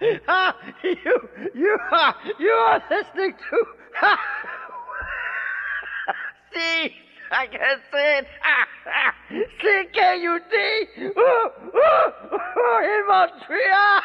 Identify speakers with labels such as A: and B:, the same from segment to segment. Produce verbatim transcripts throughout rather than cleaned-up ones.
A: you, you are, you are listening to... See, I can say it. C K U D in Montreal.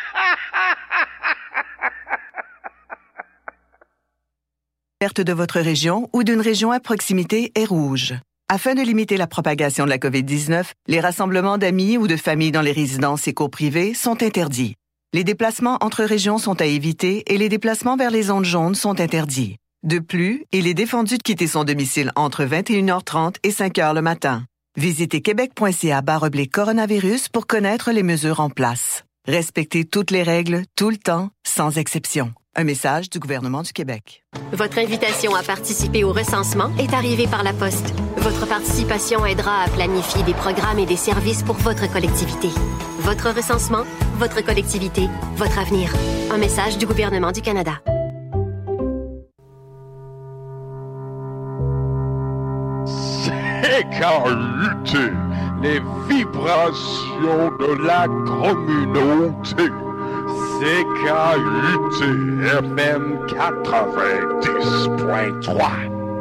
B: L'alerte de votre région ou d'une région à proximité est rouge. Afin de limiter la propagation de la covid dix-neuf, les rassemblements d'amis ou de familles dans les résidences et cours privées sont interdits. Les déplacements entre régions sont à éviter et les déplacements vers les zones jaunes sont interdits. De plus, il est défendu de quitter son domicile entre vingt et une heures trente et cinq heures le matin. Visitez québec.ca barre oblique coronavirus pour connaître les mesures en place. Respectez toutes les règles, tout le temps, sans exception. Un message du gouvernement du Québec.
C: Votre invitation à participer au recensement est arrivée par la poste. Votre participation aidera à planifier des programmes et des services pour votre collectivité. Votre recensement, votre collectivité, votre avenir. Un message du gouvernement du Canada.
D: C K U T, les vibrations de la communauté. C K U T F M quatre-vingt-dix point trois.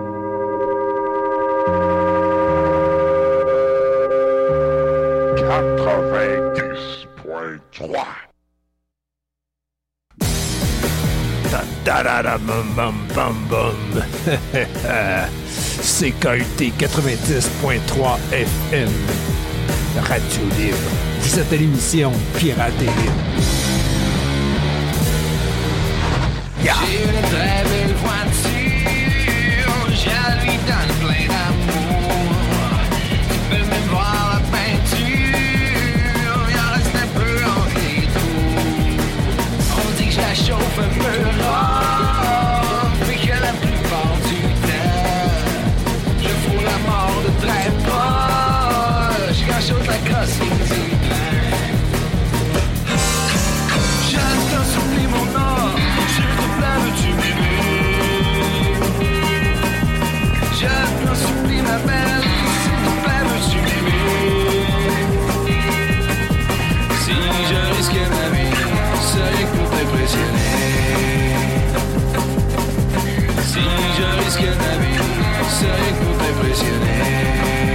D: quatre-vingt-dix point trois.
E: C K U T quatre-vingt-dix point trois F M. Radio Libre. Vous êtes à l'émission Pirate et Libre. Yeah.
F: J'ai une très belle voiture, je lui donne plein d'amour. Tu peux même voir la peinture, il en reste un peu entre les trous. On dit que je la chauffe un peu rare, mais que la plupart du temps, je fous la mort de très proche quand je saute la crosse du plein. J'attends souffler mon or. Veux-tu m'aimer? Je t'en supplie ma belle, s'il te plaît, veux-tu m'aimer? Si je risquais ma vie, ce serait pour t'impressionner. Si je risquais ma vie, ce serait pour t'impressionner.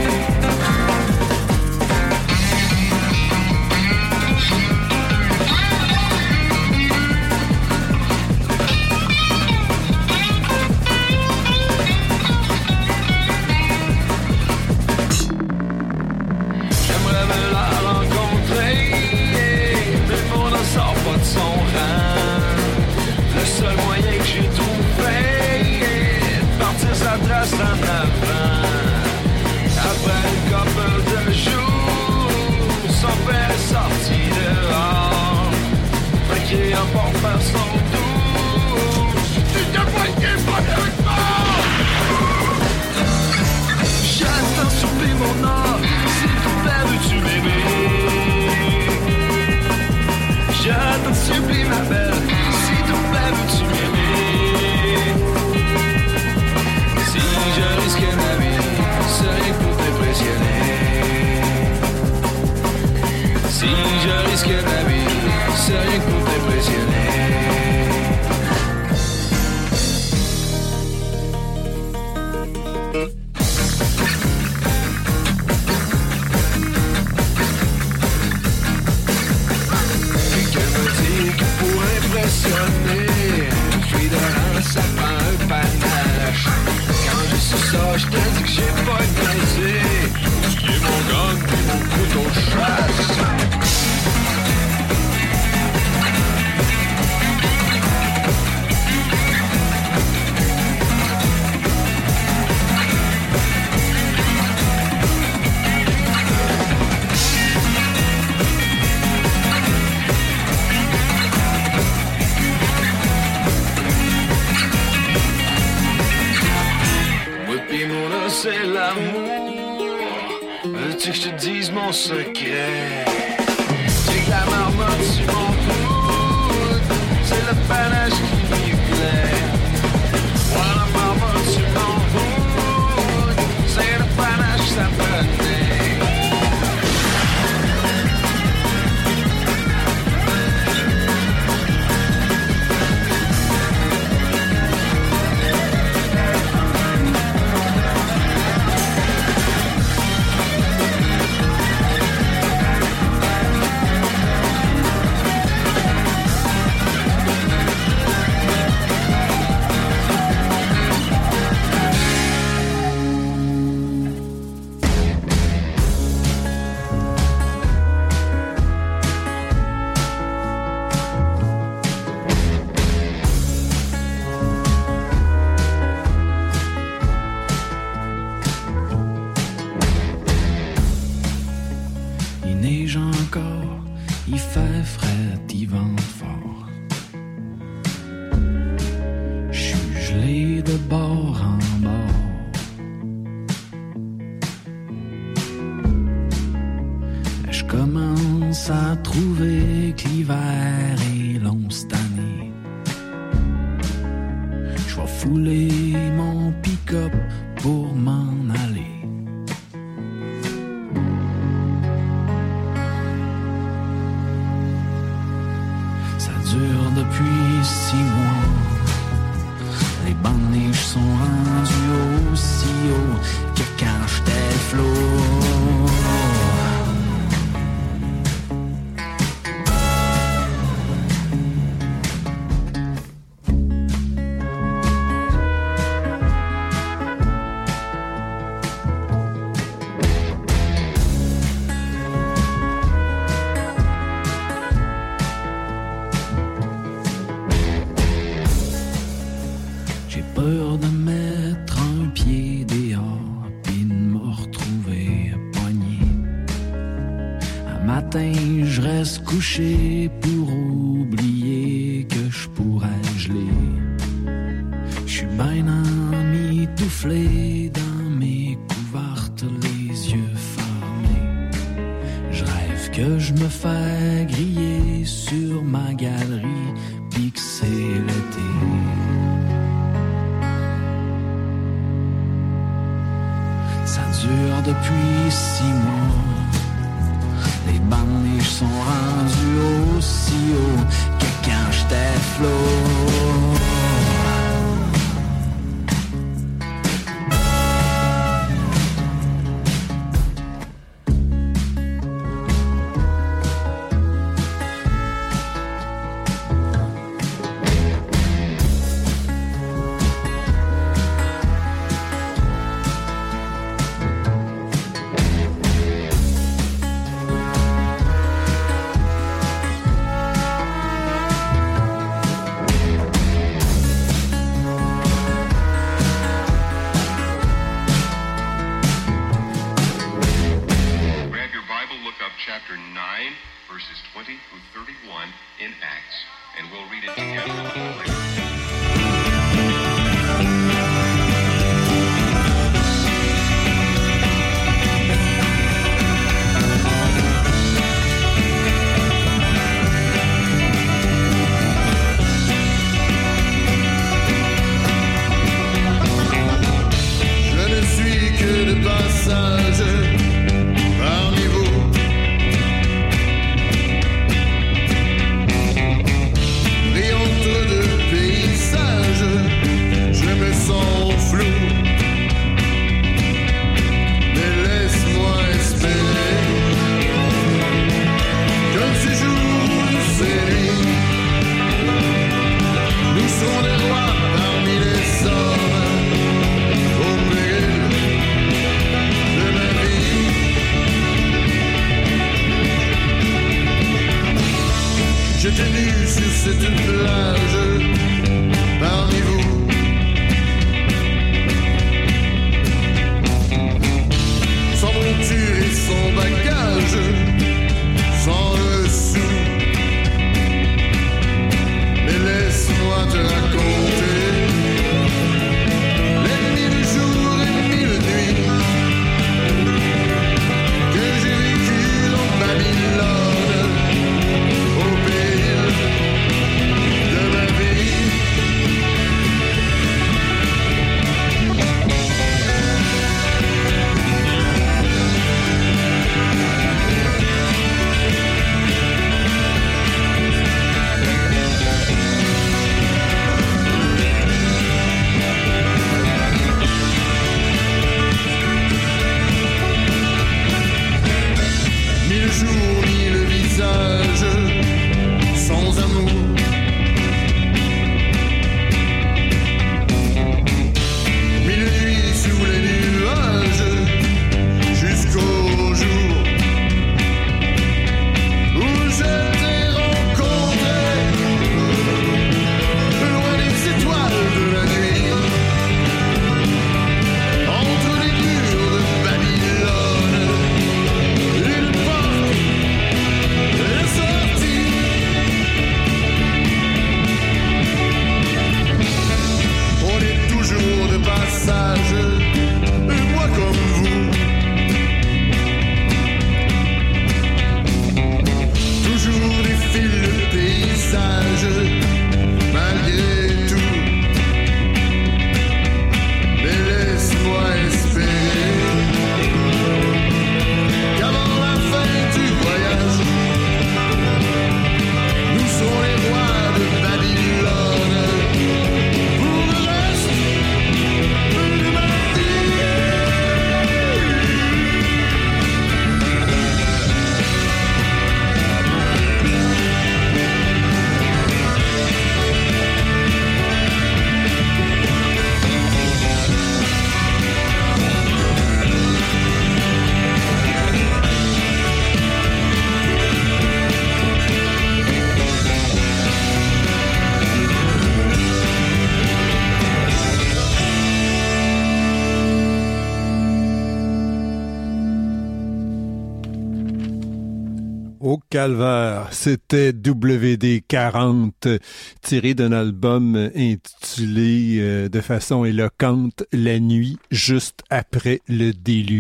F: En avant. Après une couple de jours, son père est sorti dehors. Fait en porte faire son tour. Tu te poignes pas avec moi. J'attends souffler mon or. S'il te plaît, veux-tu m'aimer? J'attends supplie ma belle. S'il te plaît, veux-tu m'aimer? Si je risquais ma vie, ce serait pour t'impressionner. Si je risquais ma vie, ce serait pour t'impressionner. Quelqu'un me dit que pour impressionner, je suis devant, ça prend un panache. Ça, je te dis que j'ai pas été. Ce qui est mon gun, puis mon couteau de chasse. C'est l'amour. Veux-tu que je te dise mon secret? J'ai que la marmotte sur mon coude. C'est le panache qui m'y plaît. Ouais, la marmotte sur mon coude. C'est le panache, ça me naît.
G: commence à trouver que l'hiver est long cette année. Je vais fouler mon pick-up pour m'en aller. Ça dure depuis six mois. Les bancs de neige sont rendus aussi haut que quand j'étais flot. Pour oublier que je pourrais geler. Je suis ben emmitouflé dans mes couvertes, les yeux fermés. Je rêve que je me fais griller sur ma galerie, pis que c'est l'été. Ça dure depuis six mois. Les bancs de neige sont rendus aussi haut que quand j'étais flot.
E: Au calvaire, c'était W D quarante, tiré d'un album intitulé euh, de façon éloquente « La nuit juste après le déluge ».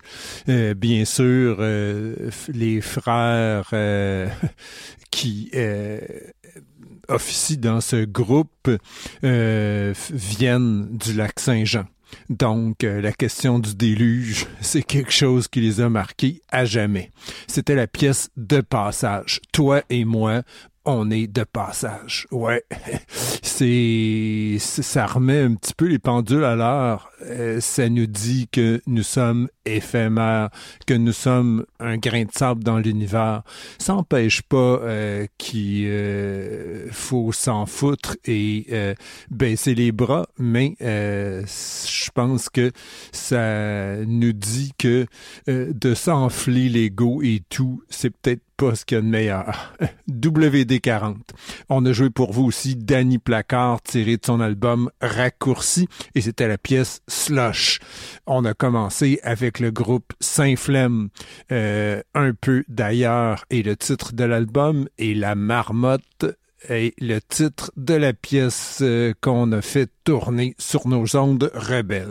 E: Euh, bien sûr, euh, les frères euh, qui euh, officient dans ce groupe euh, viennent du lac Saint-Jean. Donc, euh, la question du déluge, c'est quelque chose qui les a marqués à jamais. C'était la pièce de passage. Toi et moi, on est de passage. Ouais, c'est, ça remet un petit peu les pendules à l'heure. Euh, ça nous dit que nous sommes éphémères, que nous sommes un grain de sable dans l'univers. Ça n'empêche pas euh, qu'il euh, faut s'en foutre et euh, baisser les bras, mais euh, je pense que ça nous dit que euh, de s'enfler l'ego et tout, c'est peut-être pas ce qu'il y a de meilleur. W D quarante. On a joué pour vous aussi Danny Placard, tiré de son album Raccourci, et c'était la pièce Slush. On a commencé avec le groupe Saint-Flemme, euh, un peu d'ailleurs, et le titre de l'album est La Marmotte, et le titre de la pièce euh, qu'on a fait tourner sur nos ondes rebelles.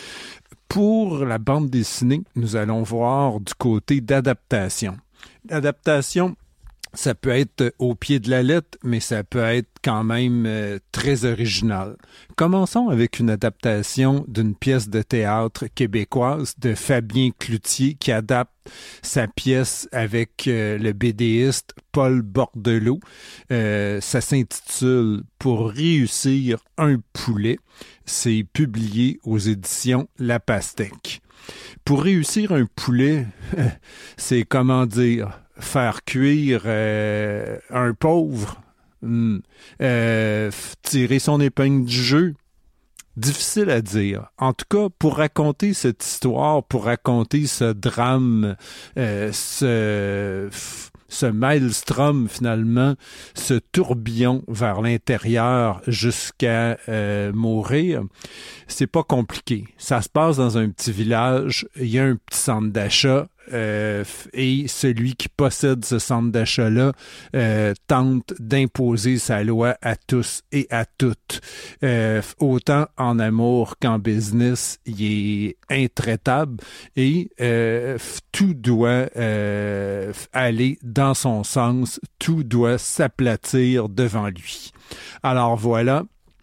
E: Pour la bande dessinée, nous allons voir du côté d'adaptation. L'adaptation, ça peut être au pied de la lettre, mais ça peut être quand même euh, très original. Commençons avec une adaptation d'une pièce de théâtre québécoise de Fabien Cloutier qui adapte sa pièce avec euh, le BDiste Paul Bordelot. Euh, ça s'intitule « Pour réussir un poulet ». C'est publié aux éditions La Pastèque. Pour réussir un poulet, c'est comment dire, faire cuire euh, un pauvre, hmm, euh, tirer son épingle du jeu. Difficile à dire. En tout cas, pour raconter cette histoire, pour raconter ce drame, euh, ce... ce maelstrom finalement, ce tourbillon vers l'intérieur jusqu'à euh, mourir, c'est pas compliqué. Ça se passe dans un petit village, il y a un petit centre d'achat euh, et celui qui possède ce centre d'achat-là euh, tente d'imposer sa loi à tous et à toutes. Euh, autant en amour qu'en business, il est intraitable et euh, tout doit euh, aller dans son sens, tout doit s'aplatir devant lui. Alors voilà.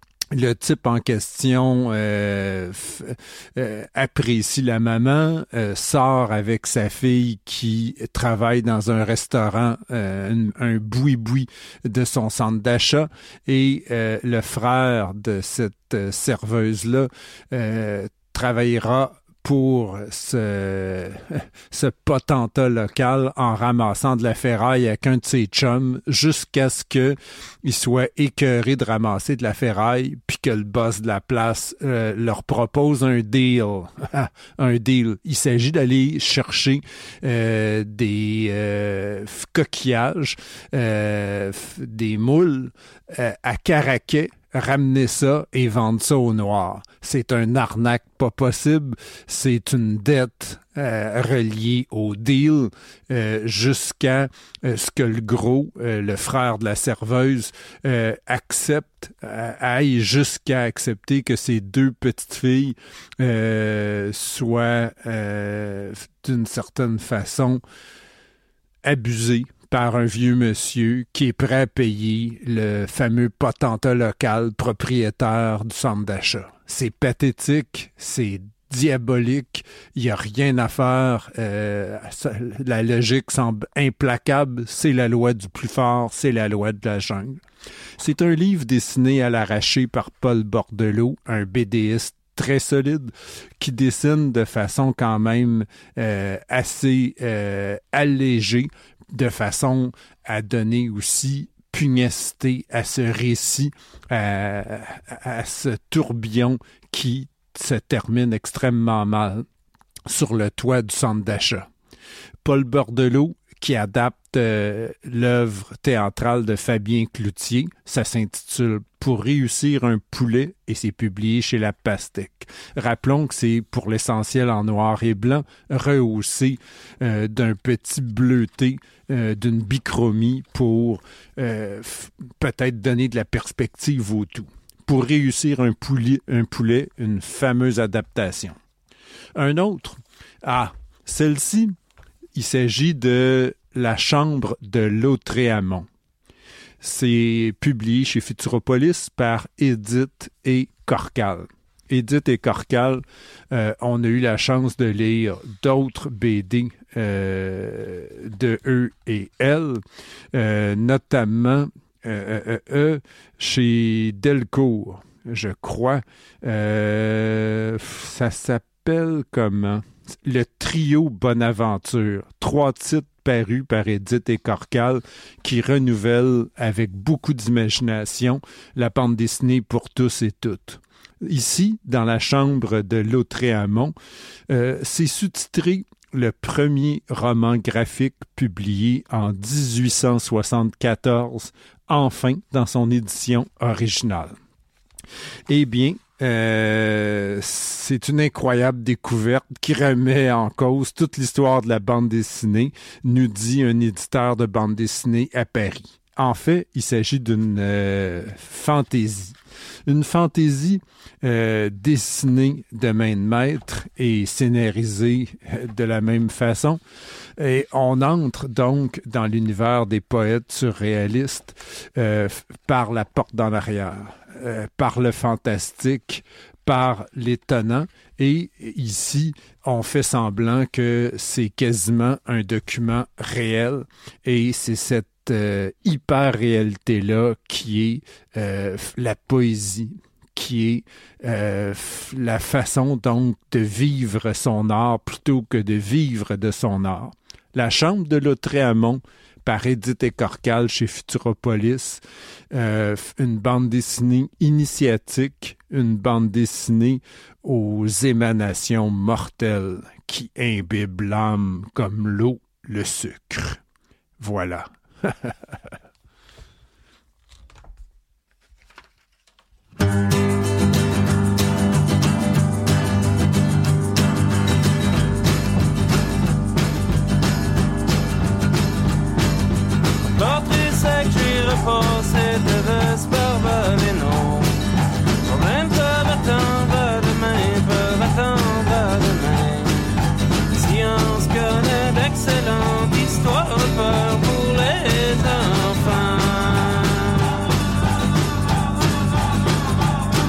E: Le type en question euh, f- euh, apprécie la maman, euh, sort avec sa fille qui travaille dans un restaurant, euh, un, un boui-boui de son centre d'achat, et euh, le frère de cette euh, serveuse-là euh, travaillera pour ce, ce potentat local en ramassant de la ferraille avec un de ses chums jusqu'à ce qu'il soit écœuré de ramasser de la ferraille puis que le boss de la place euh, leur propose un deal. un deal. Il s'agit d'aller chercher euh, des euh, coquillages, euh, des moules euh, à Caraquet, ramener ça et vendre ça au noir. C'est un arnaque pas possible. C'est une dette euh, reliée au deal euh, jusqu'à euh, ce que le gros, euh, le frère de la serveuse, euh, accepte, euh, aille jusqu'à accepter que ces deux petites filles euh, soient euh, d'une certaine façon abusées par un vieux monsieur qui est prêt à payer le fameux potentat local propriétaire du centre d'achat. C'est pathétique, c'est diabolique, il n'y a rien à faire, euh, ça, la logique semble implacable, c'est la loi du plus fort, c'est la loi de la jungle. C'est un livre dessiné à l'arraché par Paul Bordelot, un BDiste très solide, qui dessine de façon quand même euh, assez euh, allégée, de façon à donner aussi pugnacité à ce récit, à, à, à ce tourbillon qui se termine extrêmement mal sur le toit du centre d'achat. Paul Bordelot, qui adapte euh, l'œuvre théâtrale de Fabien Cloutier. Ça s'intitule « Pour réussir un poulet » et c'est publié chez La Pastèque. Rappelons que c'est pour l'essentiel en noir et blanc, rehaussé euh, d'un petit bleuté, euh, d'une bichromie pour euh, f- peut-être donner de la perspective au tout. Pour réussir un poulet, un poulet, une fameuse adaptation. Un autre, ah, celle-ci, il s'agit de La Chambre de Lautréamont. C'est publié chez Futuropolis par Édith et Corcal. Édith et Corcal, euh, on a eu la chance de lire d'autres B D euh, de eux et elles, euh, notamment euh, euh, euh, chez Delcourt, je crois. Euh, ça s'appelle comment? Le trio Bonaventure. Trois titres parus par Édith et Corcal qui renouvellent avec beaucoup d'imagination la bande dessinée pour tous et toutes. Ici, dans La Chambre de Lautréamont, euh, c'est sous-titré le premier roman graphique publié en dix-huit cent soixante-quatorze, enfin dans son édition originale. Eh bien, Euh, c'est une incroyable découverte qui remet en cause toute l'histoire de la bande dessinée, nous dit un éditeur de bande dessinée à Paris. En fait, il s'agit d'une euh, fantaisie. Une fantaisie euh, dessinée de main de maître et scénarisée de la même façon. Et on entre donc dans l'univers des poètes surréalistes euh, par la porte d'en arrière. Euh, par le fantastique, par l'étonnant. Et ici, on fait semblant que c'est quasiment un document réel et c'est cette euh, hyper-réalité-là qui est euh, la poésie, qui est euh, la façon donc de vivre son art plutôt que de vivre de son art. La Chambre de Lautréamont, par Édith et Corcal chez Futuropolis, euh, une bande dessinée initiatique, une bande dessinée aux émanations mortelles qui imbibent l'âme comme l'eau, le sucre. Voilà.
H: L'entrée sec, j'ai repassé de Vespervalino. Problème peuvent attendre à demain, peuvent attendre à demain. Science connaît d'excellentes histoires de peur pour les enfants.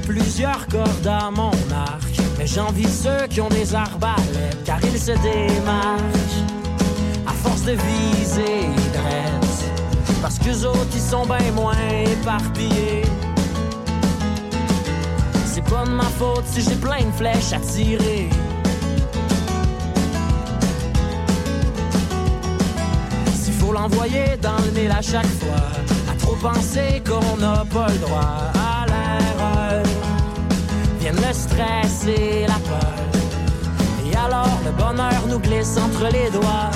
G: plusieurs cordes à mon arc, mais j'envie ceux qui ont des arbalètes, car ils se démarquent à force de viser dresse, parce qu'eux autres ils sont bien moins éparpillés. C'est pas de ma faute si j'ai plein de flèches à tirer. S'il faut l'envoyer dans le mille à chaque fois, à trop penser qu'on n'a pas le droit à l'erreur, viennent le stress et la peur, et alors le bonheur nous glisse entre les doigts.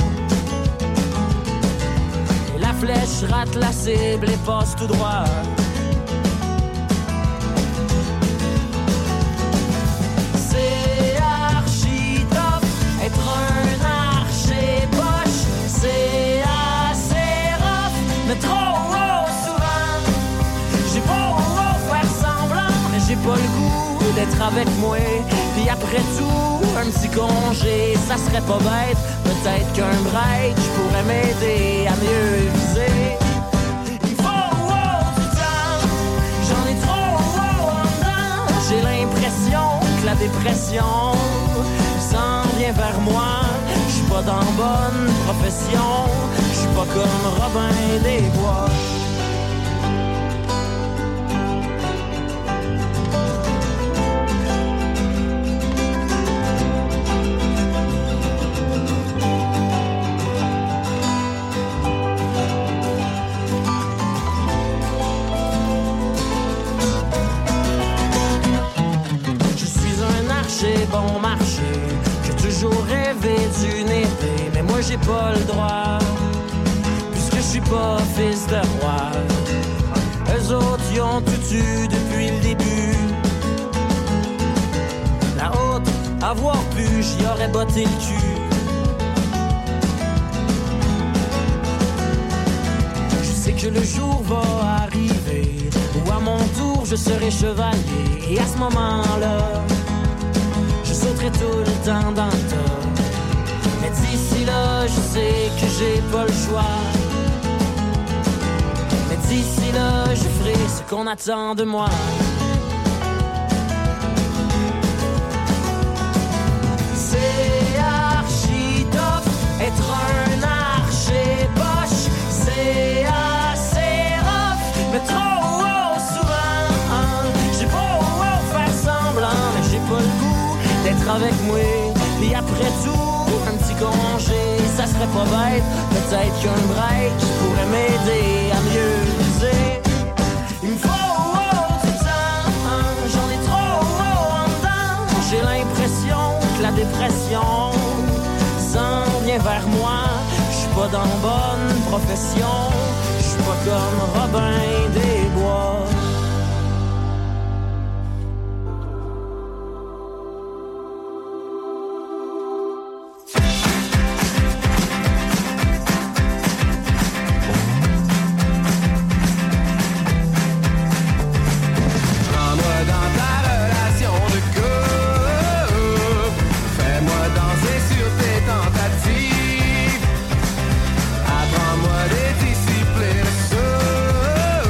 G: Et la flèche rate la cible et passe tout droit. C'est archi top, être un archer poche, c'est assez rough, mais trop haut souvent. J'ai pas haut faire semblant, mais j'ai pas le goût d'être avec moi. Puis après tout, un petit congé, ça serait pas bête. Peut-être qu'un break, je pourrais m'aider à mieux viser. Il faut wow, du temps, j'en ai trop wow, en dedans. J'ai l'impression que la dépression s'en vient vers moi. Je suis pas dans bonne profession, je suis pas comme Robin des Bois. Bon marché, j'ai toujours rêvé d'une épée, mais moi j'ai pas le droit, puisque je suis pas fils de roi. Eux autres y ont tout eu depuis le début. La haute, avoir pu, j'y aurais botté le cul. Je sais que le jour va arriver où à mon tour je serai chevalier, et à ce moment-là je sauterai tout le temps dans le tas. Mais d'ici là, je sais que j'ai pas le choix. Mais d'ici là, je ferai ce qu'on attend de moi. C'est archi top, être un archer poche, c'est assez rough, mais trop haut souvent. J'ai pas haut faire semblant, mais j'ai pas le goût d'être avec moi. Et après tout, un petit congé, ça serait pas bête. Peut-être qu'un break pourrait m'aider à mieux viser. Il me faut oh, du temps, j'en ai trop oh, en dedans. J'ai l'impression que la dépression s'en vient vers moi. Je suis pas dans bonne profession, je suis pas comme Robin des Bois.
F: Apprends-moi des disciplines.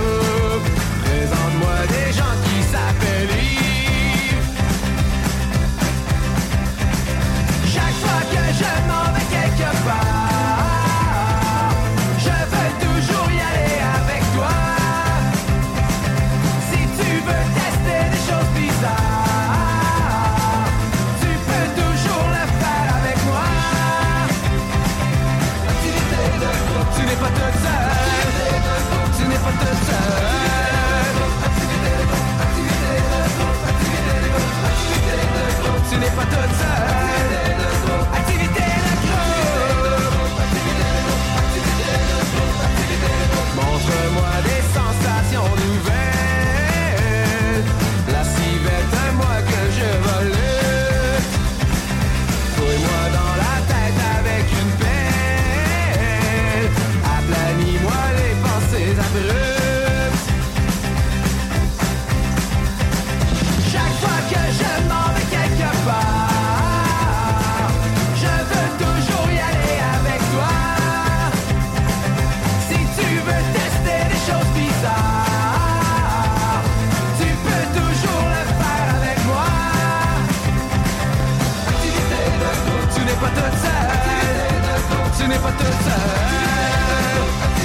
F: n'es pas toute seule.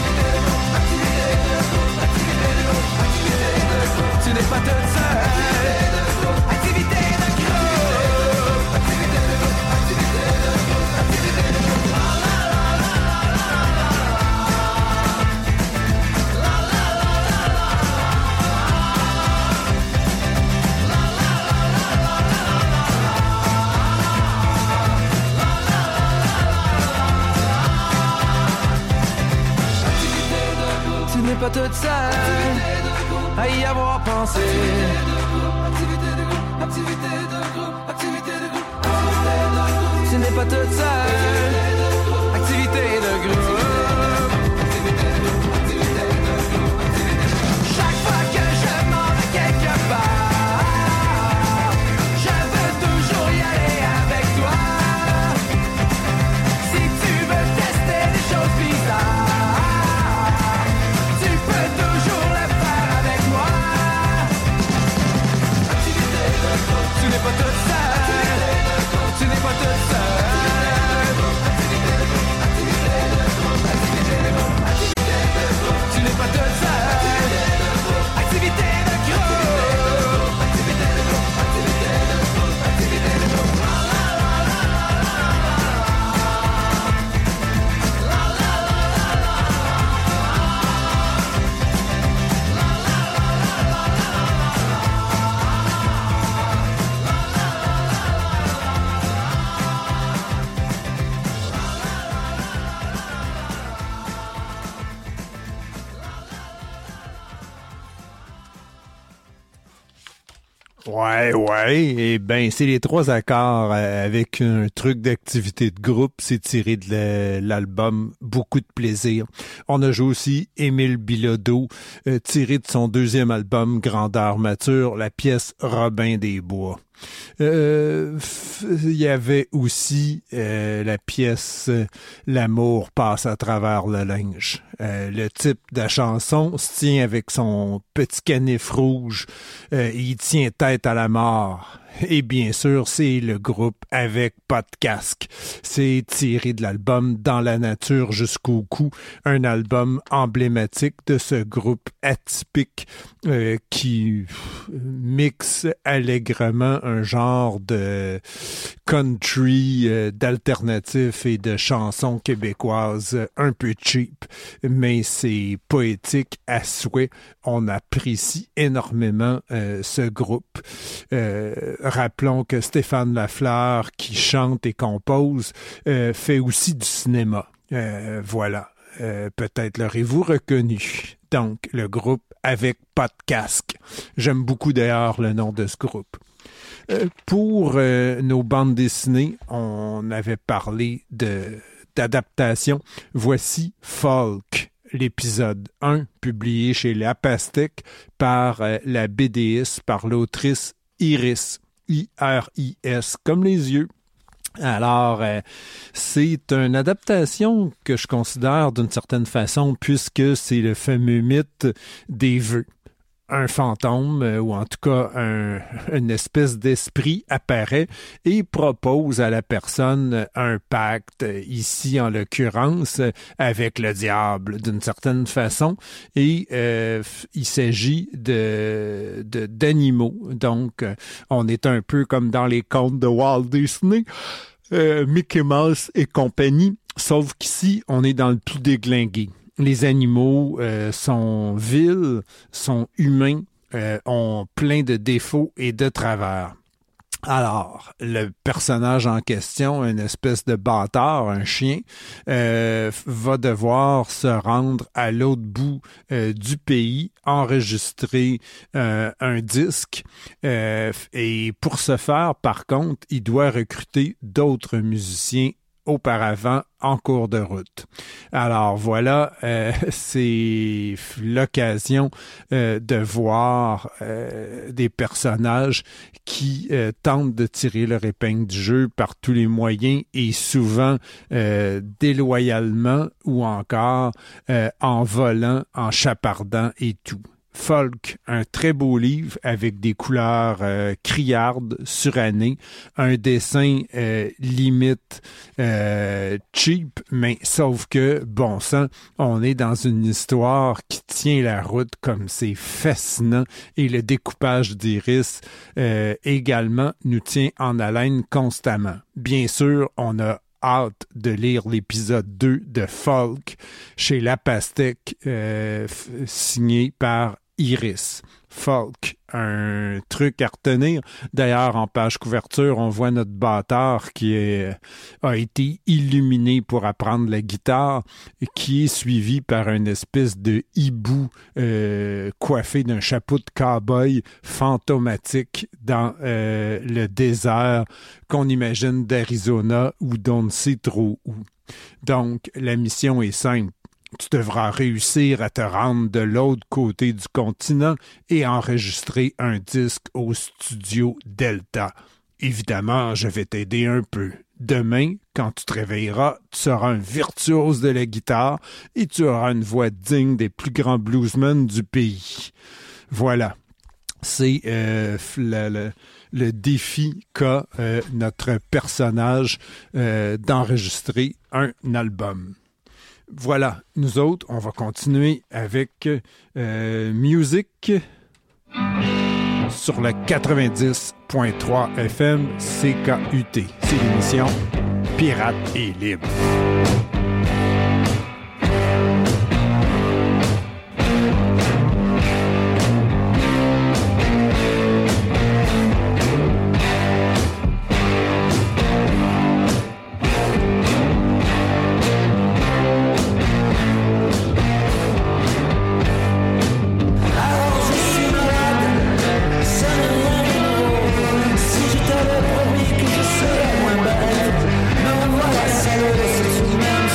F: Tu n'es pas toute seule. Activité de groupe. Activité de groupe. Activité de groupe. Activité de groupe. La la la la la la la la la Tu n'es pas toute seule à y avoir pensé. Tu n'es pas toute seule. Activité de groupe. Chaque fois que je m'en vais quelque part, je veux toujours y aller avec toi. Si tu veux tester des choses bizarres, tu peux toujours le faire avec moi. Tu n'es pas toute seule. Tu n'es pas toute seule. Tu n'es pas toute seule. Activité de groupe. Activité de groupe. Activité de groupe. Activité de groupe. La la la la la la la la la
E: Ouais, ouais. Et ben, c'est les trois accords euh, avec un truc d'activité de groupe. C'est tiré de la- l'album Beaucoup de plaisir. On a joué aussi Émile Bilodeau, euh, tiré de son deuxième album Grandeur mature, la pièce Robin des Bois. Euh, f- Il y avait aussi euh, la pièce euh, L'amour passe à travers le linge. Euh, le type de la chanson se tient avec son petit canif rouge. Euh, il tient tête à la mort. Et bien sûr, c'est le groupe avec pas de casque. C'est tiré de l'album Dans la nature jusqu'au cou, un album emblématique de ce groupe atypique euh, qui mixe allègrement un genre de country, euh, d'alternatif et de chansons québécoises un peu cheap, mais c'est poétique à souhait. On apprécie énormément euh, ce groupe. Euh, rappelons que Stéphane Lafleur, qui chante et compose, euh, fait aussi du cinéma. Euh, voilà. Euh, peut-être l'aurez-vous reconnu. Donc, le groupe avec pas de casque. J'aime beaucoup d'ailleurs le nom de ce groupe. Euh, pour euh, nos bandes dessinées, on avait parlé de d'adaptation. Voici Folk, l'épisode un, publié chez La Pastèque par euh, la BDiste, par l'autrice Iris, I R I S, comme les yeux. Alors, euh, c'est une adaptation que je considère d'une certaine façon, puisque c'est le fameux mythe des vœux. Un fantôme, euh, ou en tout cas un, une espèce d'esprit apparaît et propose à la personne un pacte, ici en l'occurrence, avec le diable d'une certaine façon. Et euh, il s'agit de, de d'animaux. Donc, on est un peu comme dans les contes de Walt Disney, euh, Mickey Mouse et compagnie, sauf qu'ici, on est dans le plus déglingué. Les animaux euh, sont vils, sont humains, euh, ont plein de défauts et de travers. Alors, le personnage en question, une espèce de bâtard, un chien, euh, va devoir se rendre à l'autre bout euh, du pays, enregistrer euh, un disque. Euh, et pour ce faire, par contre, il doit recruter d'autres musiciens auparavant en cours de route. Alors voilà, euh, c'est l'occasion euh, de voir euh, des personnages qui euh, tentent de tirer leur épingle du jeu par tous les moyens et souvent euh, déloyalement ou encore euh, en volant, en chapardant et tout. Folk, un très beau livre avec des couleurs euh, criardes, surannées, un dessin euh, limite euh, cheap, mais sauf que, bon sang, on est dans une histoire qui tient la route comme c'est fascinant et le découpage d'iris euh, également nous tient en haleine constamment. Bien sûr, on a hâte de lire l'épisode deux de Folk chez La Pastèque, euh, f- signé par Iris. Folk, un truc à retenir. D'ailleurs, en page couverture, on voit notre bâtard qui est, a été illuminé pour apprendre la guitare, qui est suivi par une espèce de hibou euh, coiffé d'un chapeau de cow-boy fantomatique dans euh, le désert qu'on imagine d'Arizona ou d'on ne sait trop où. Donc, la mission est simple. Tu devras réussir à te rendre de l'autre côté du continent et enregistrer un disque au studio Delta. Évidemment, je vais t'aider un peu. Demain, quand tu te réveilleras, tu seras un virtuose de la guitare et tu auras une voix digne des plus grands bluesmen du pays. Voilà. C'est euh, le, le, le défi qu'a euh, notre personnage euh, d'enregistrer un album. Voilà, nous autres, on va continuer avec euh, musique sur le quatre-vingt-dix point trois F M C K U T. C'est l'émission Pirate et Libre.
F: Si je t'avais promis que je serais moins bête, me voilà seul, c'est tout de même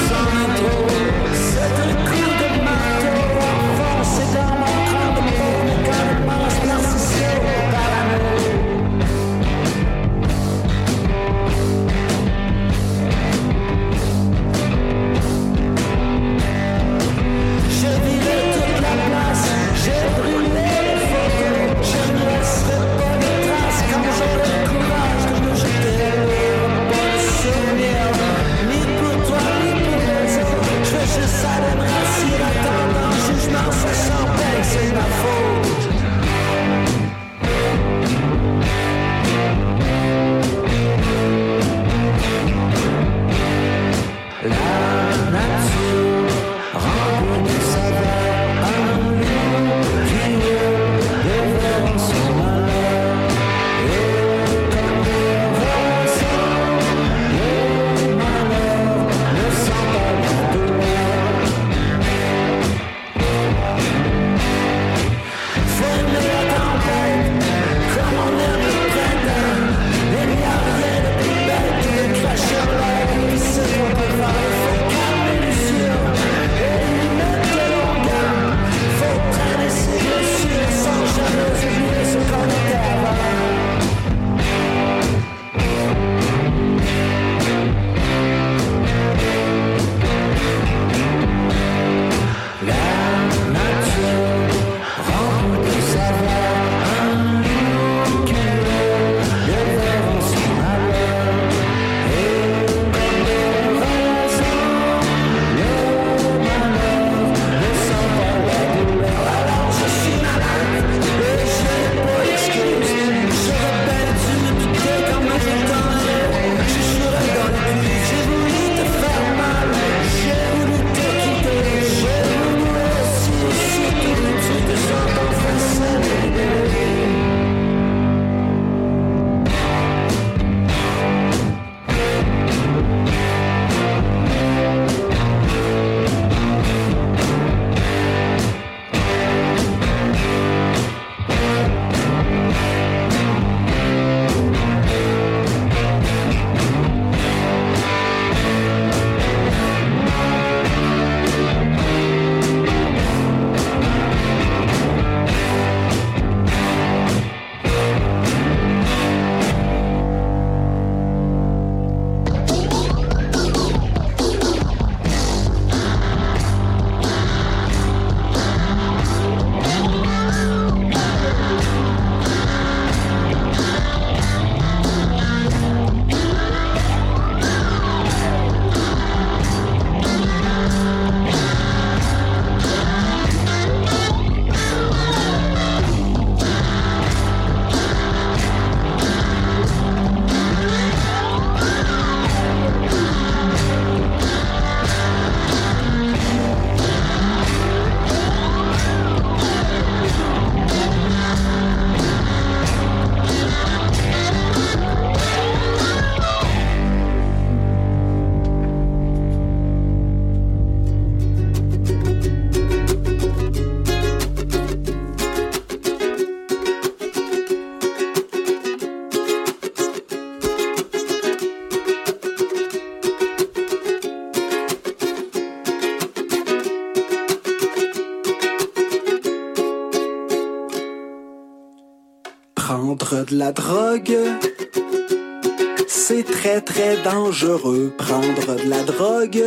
I: Prendre de la drogue, c'est très très dangereux. Prendre de la drogue,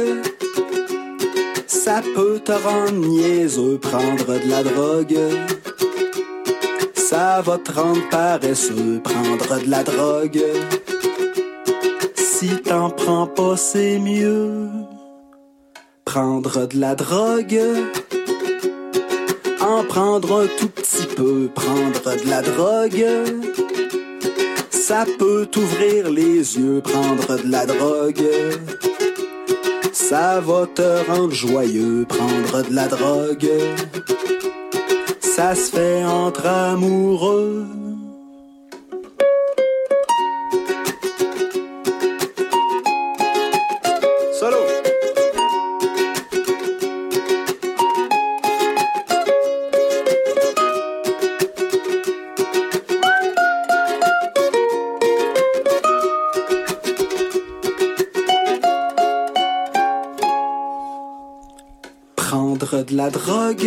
I: ça peut te rendre niaiseux. Prendre de la drogue, ça va te rendre paresseux. Prendre de la drogue, si t'en prends pas, c'est mieux. Prendre de la drogue, en prendre un tout petit peu. Prendre de la drogue, ça peut t'ouvrir les yeux. Prendre de la drogue, ça va te rendre joyeux. Prendre de la drogue, ça se fait entre amoureux. Solo. Prendre de la drogue,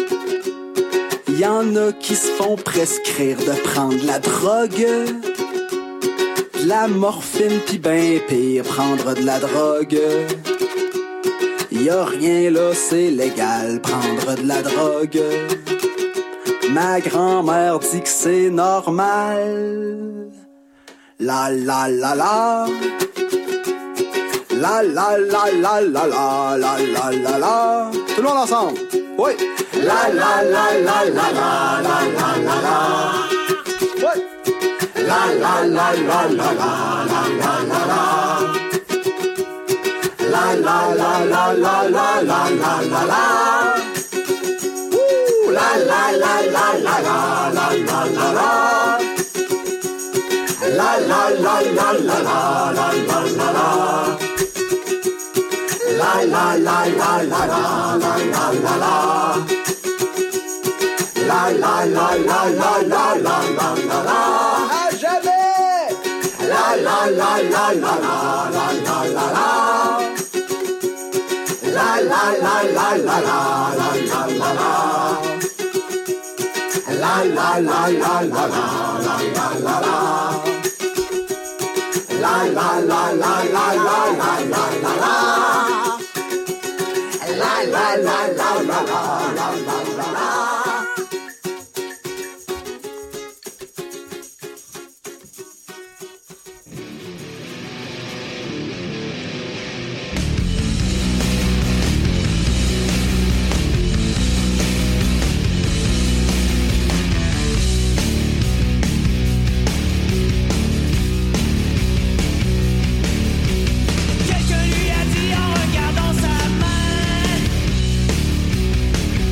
I: y en a qui se font prescrire de prendre de la drogue, de la morphine pis ben pire. Prendre de la drogue, y a rien là, c'est légal. Prendre de la drogue, ma grand-mère dit que c'est normal. La la la la, la la la la la la la la la la. Tout le monde ensemble. Oui. La la la la la la la la la la. Oui. La la la la la la la la la la. La la la la la la la la la la. Woo. La la la la la la la la la la. La la la la la la la la la la. La la la la la la la la la la. La la la la la la la la la la. À jamais. La la la la la la la la la la. La la la la la la la la la la. La la la la la la la la la la. La la la la la la la la la la. La la la la la la la la la la.
F: Quelqu'un lui a dit en regardant sa main: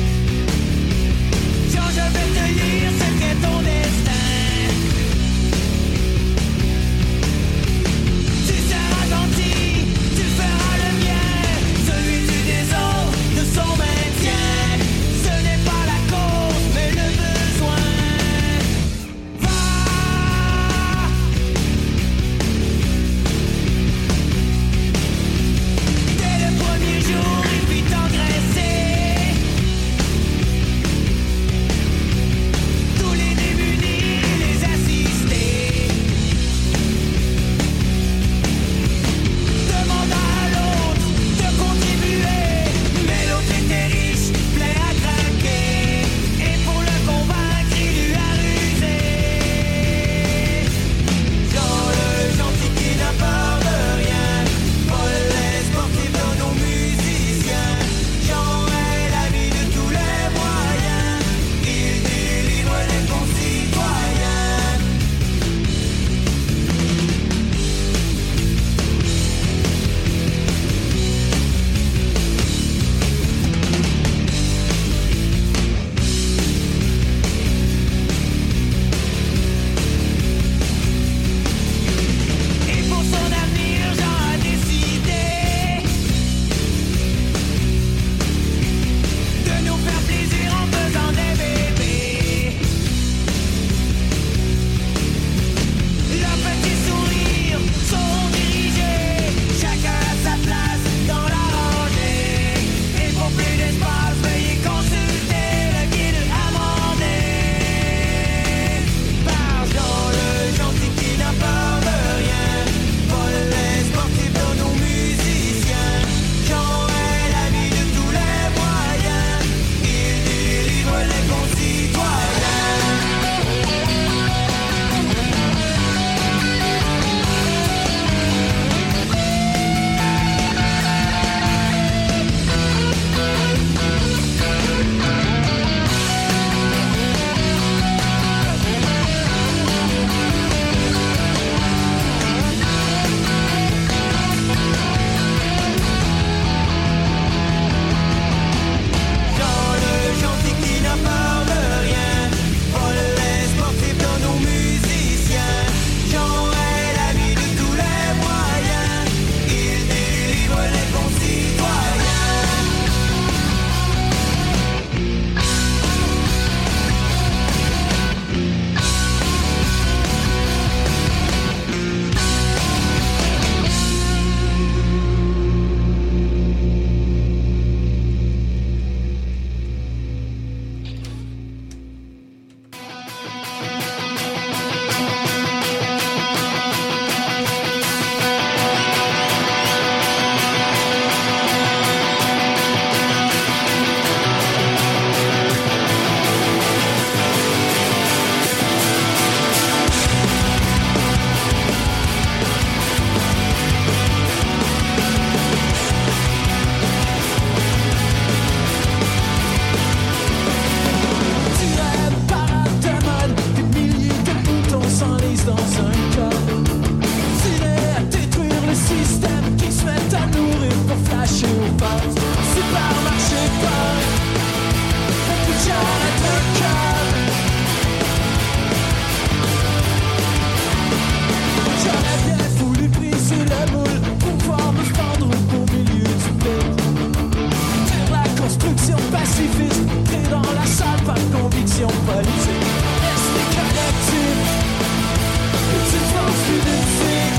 J: décision politique. Esprit collectif, existence ludique.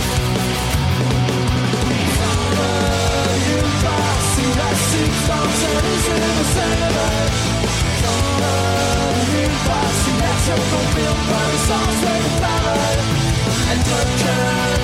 J: S'en va nulle part si la substance résume au cérébrale. S'en va nulle part si l'action confirme pas le sens de nos paroles. Être cœur.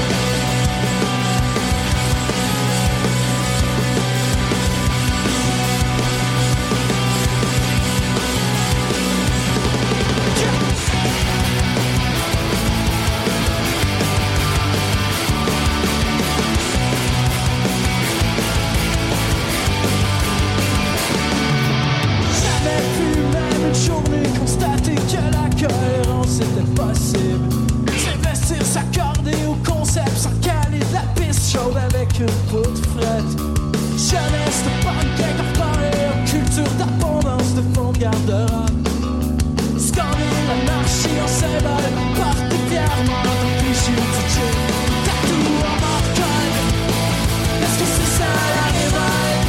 J: Jamais plus même une journée constater que la cohérence était possible. S'investir, s'accorder au concept, sans caler de la piste chaude avec une poutre frette. Jeunesse de punk incorporée, culture d'abondance de fond de garde-robe. Scanner l'anarchie en symbole, particulièrement dans le cliché du jeu. Tatou en marquant, est-ce que c'est ça la révolte?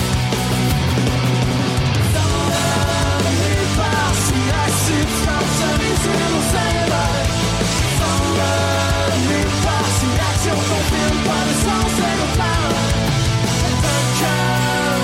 J: Dans la nulle part, si la substance résume au symbole. Dans la nulle part, si l'action confirme pas le sens de nos paroles. Un cœur.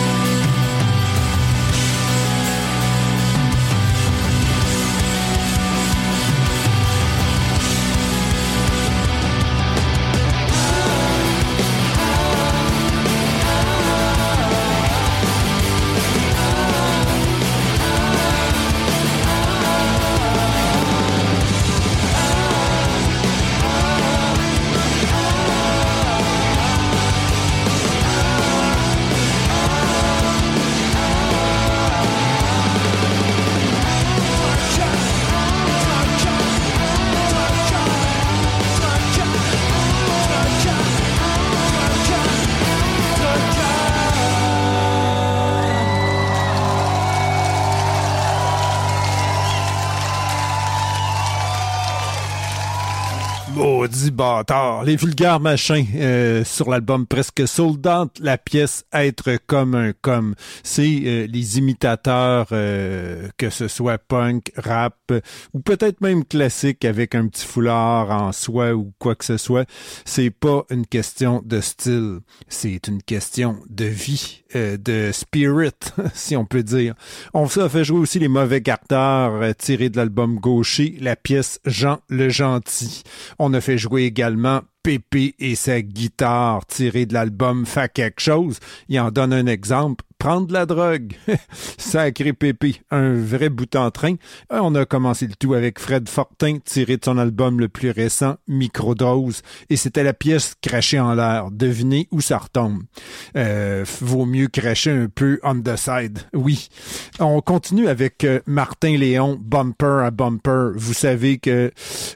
E: Maudit bâtard. Les vulgaires machins euh, sur l'album Presque Sold Out, la pièce Être comme un com. C'est euh, les imitateurs, euh, que ce soit punk, rap, euh, ou peut-être même classique avec un petit foulard en soie ou quoi que ce soit. C'est pas une question de style, c'est une question de vie, euh, de spirit, si on peut dire. On a fait jouer aussi les Mauvais Gardeurs euh, tirés de l'album Gaucher, la pièce Jean le Gentil. On a fait jouer également Pépé et sa guitare tirée de l'album Fait quelque chose. Il en donne un exemple. Prendre de la drogue. Sacré Pépé, un vrai bout en train. On a commencé le tout avec Fred Fortin, tiré de son album le plus récent, Microdose. Et c'était la pièce Cracher en l'air. Devinez où ça retombe. Euh, vaut mieux cracher un peu on the side. Oui. On continue avec euh, Martin Léon, Bumper à Bumper. Vous savez que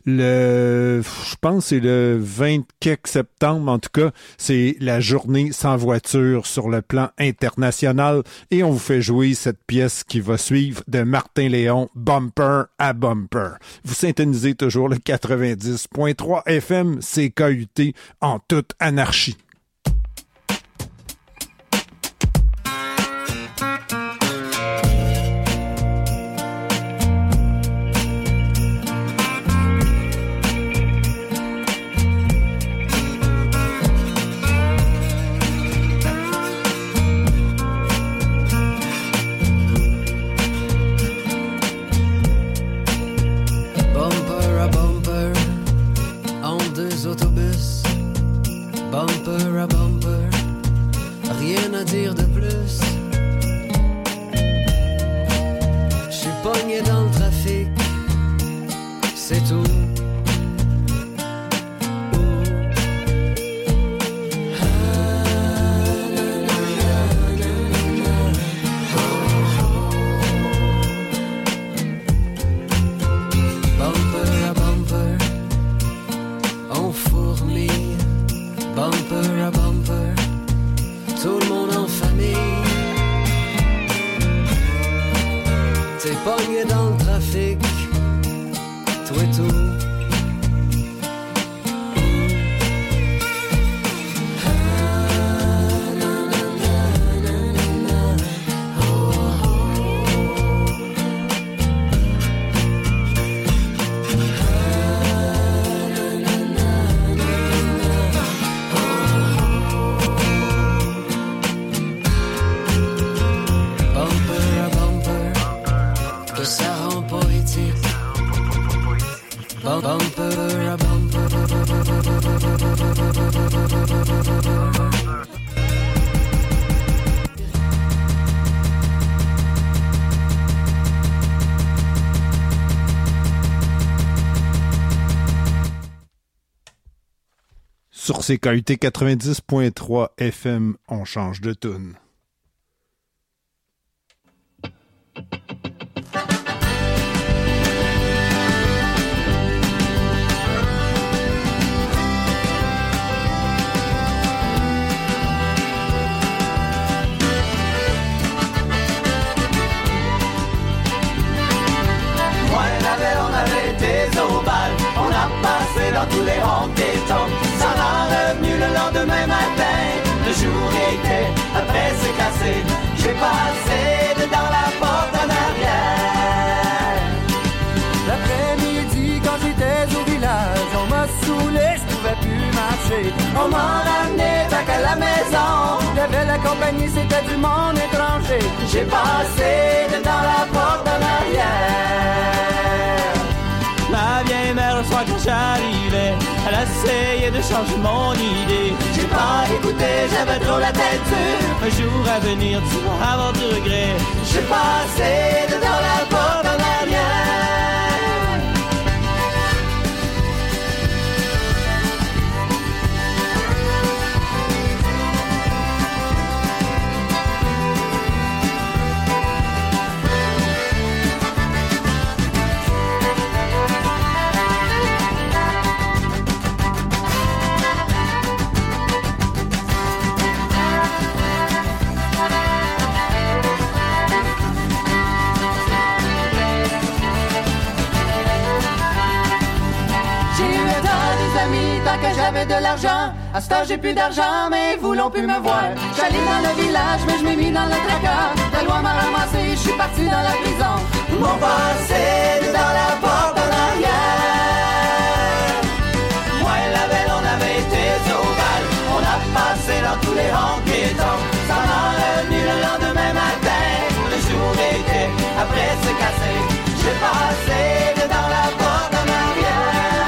E: le, je pense c'est le vingt-quatre septembre, en tout cas, c'est la journée sans voiture sur le plan international. Et on vous fait jouer cette pièce qui va suivre de Martin Léon, Bumper à Bumper. Vous syntonisez toujours le quatre-vingt-dix point trois F M, C K U T, en toute anarchie.
K: Bumper à bumper, rien à dire de plus. J'suis pogné dans le trafic, c'est tout. Bumper à bumper, tout le monde en famille. T'es pogné dans le trafic, toi et tout. bum- bumper à bumper.
E: Sur C K U T quatre-vingt-dix point trois F M, on change de tune.
L: Dans tous les honky-tonks, s'en en revenu le lendemain matin. Le jour était après se casser. J'ai passé dedans la porte en arrière.
J: L'après-midi, quand j'étais au village, on m'a saoulé, je pouvais plus marcher.
L: On m'en ramenait back à la maison.
J: Il y avait la compagnie, c'était du monde étranger.
L: J'ai passé dedans la porte en arrière.
H: Ma vieille mère, le soir quand j'arrivais, elle essayait de changer mon idée.
L: J'ai pas écouté, j'avais trop la tête dure.
H: Un jour à venir, tu vas avoir du regret.
L: J'ai passé dedans la porte en arrière.
J: Que j'avais de l'argent, à ce temps j'ai plus d'argent, mais ils voulont plus me voir. J'allais dans le village, mais je m'ai mis dans le tracas. La loi m'a ramassé, je suis parti dans la prison.
L: Mon passé dans la porte en arrière. Moi et la belle, on avait été au bal. On a passé dans tous les honky-tonks. Ça m'a revenu le lendemain matin. Le jour était après se casser. J'ai passé dans la porte en arrière.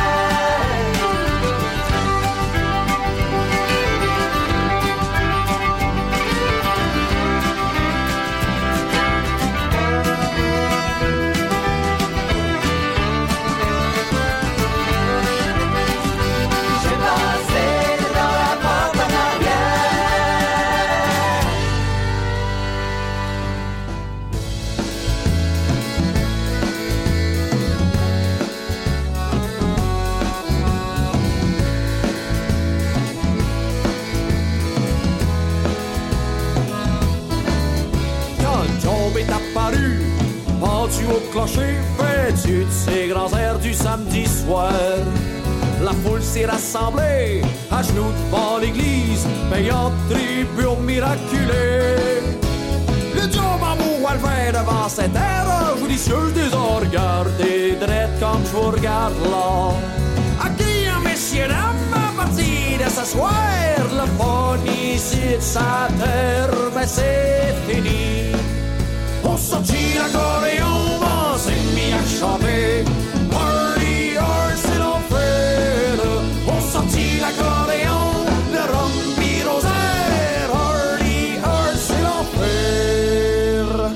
J: Pendu au clocher, vêtu de ces grands airs du samedi soir. La foule s'est rassemblée, à genoux devant l'église, payant tribut au miraculé. Le diable amour Alvin devant cette ère judicieuse des ans, regardez drette comme je vous regarde là. À qui un messieurs dames à partir de ce soir, le fun ici de sa terre, mais c'est fini. On sortit l'accordéon, on s'est mis à chanter. Party hard, c'est l'enfer. On sortit l'accordéon, le rhum pyrosaire. Party hard, c'est l'enfer.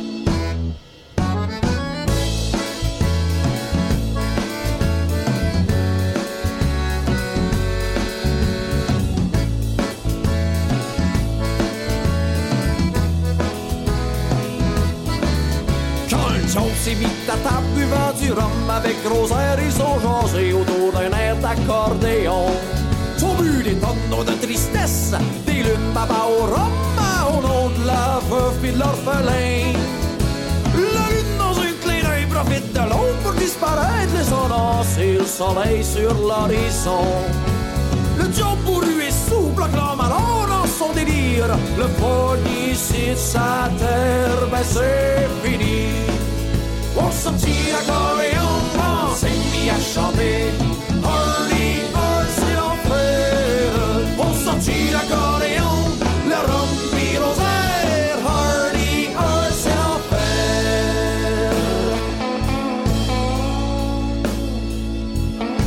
J: On s'est mis à table buvant du rhum avec Rosaire et son jasé autour d'un air d'accordéon. Sont bu des tonneaux de tristesse, des lunes baba au rhum au nom de la veuve et de l'orphelin. La lune dans un clin d'œil profite de l'autre pour disparaître, laissant danser le soleil sur l'horizon. Le diable bourru et sous proclame alors dans son délire le fun ici de sa terre, ben c'est fini. On sortit l'accordéon, on s'est mis à chanter. Hardy, hard, c'est l'enfer. On sortit l'accordéon, le rhum pyrosaire. Hardy, hard, c'est l'enfer.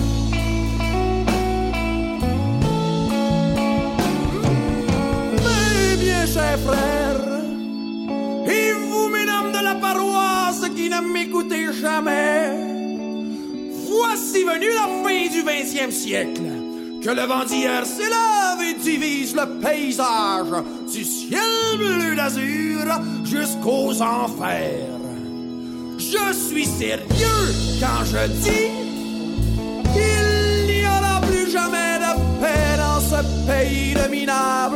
J: venu la fin du vingtième siècle, que le vent d'hier s'élève et divise le paysage du ciel bleu d'azur jusqu'aux enfers. Je suis sérieux quand je dis qu'il n'y aura plus jamais de paix dans ce pays de minables.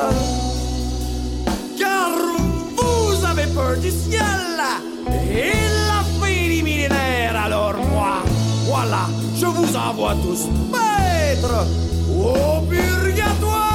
J: Car vous avez peur du ciel et la fin des millénaires. Alors moi, voilà, je vous envoie tous paître au purgatoire.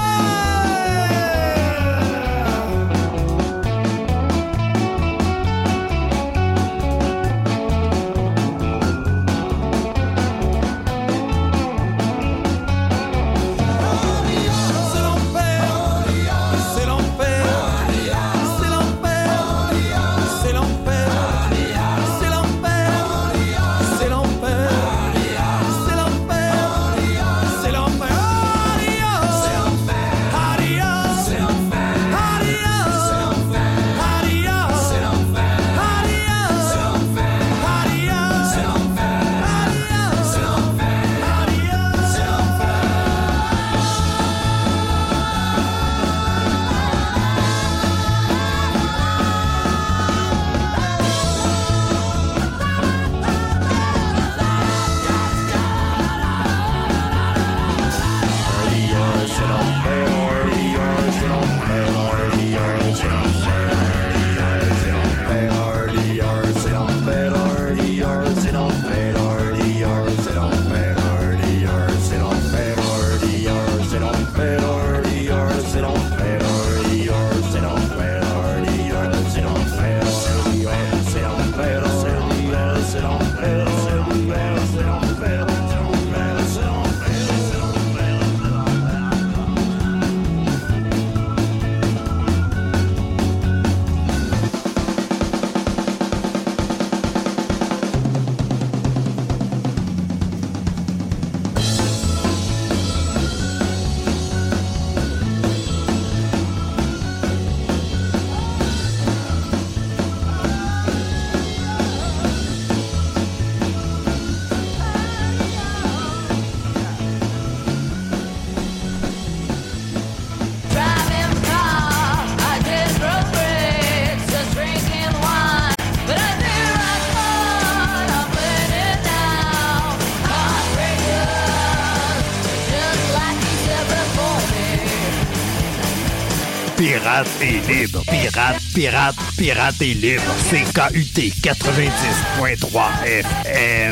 M: Pirate et libre, pirate, pirate, pirate et libre. C K U T quatre-vingt-dix point trois F M.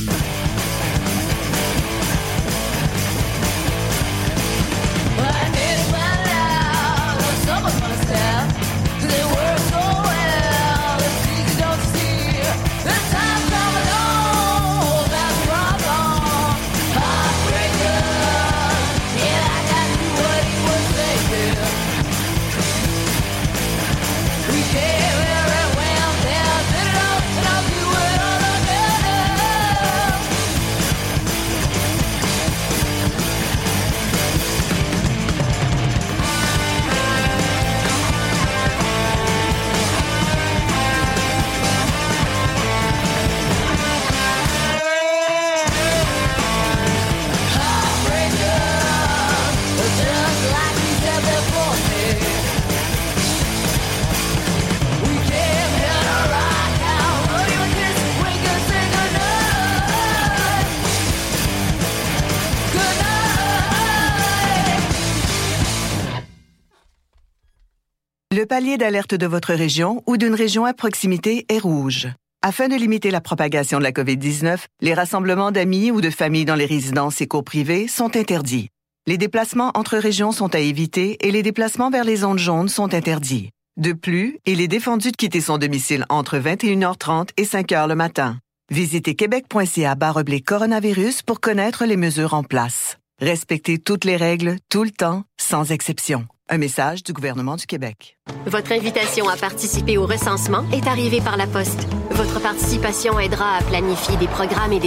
B: Le palier d'alerte de votre région ou d'une région à proximité est rouge. Afin de limiter la propagation de la covid dix-neuf, les rassemblements d'amis ou de familles dans les résidences et cours privées sont interdits. Les déplacements entre régions sont à éviter et les déplacements vers les zones jaunes sont interdits. De plus, il est défendu de quitter son domicile entre vingt et une heures trente et cinq heures le matin. Visitez québec.ca barre oblique coronavirus pour connaître les mesures en place. Respectez toutes les règles, tout le temps, sans exception. Un message du gouvernement du Québec.
C: Votre invitation à participer au recensement est arrivée par la poste. Votre participation aidera à planifier des programmes et des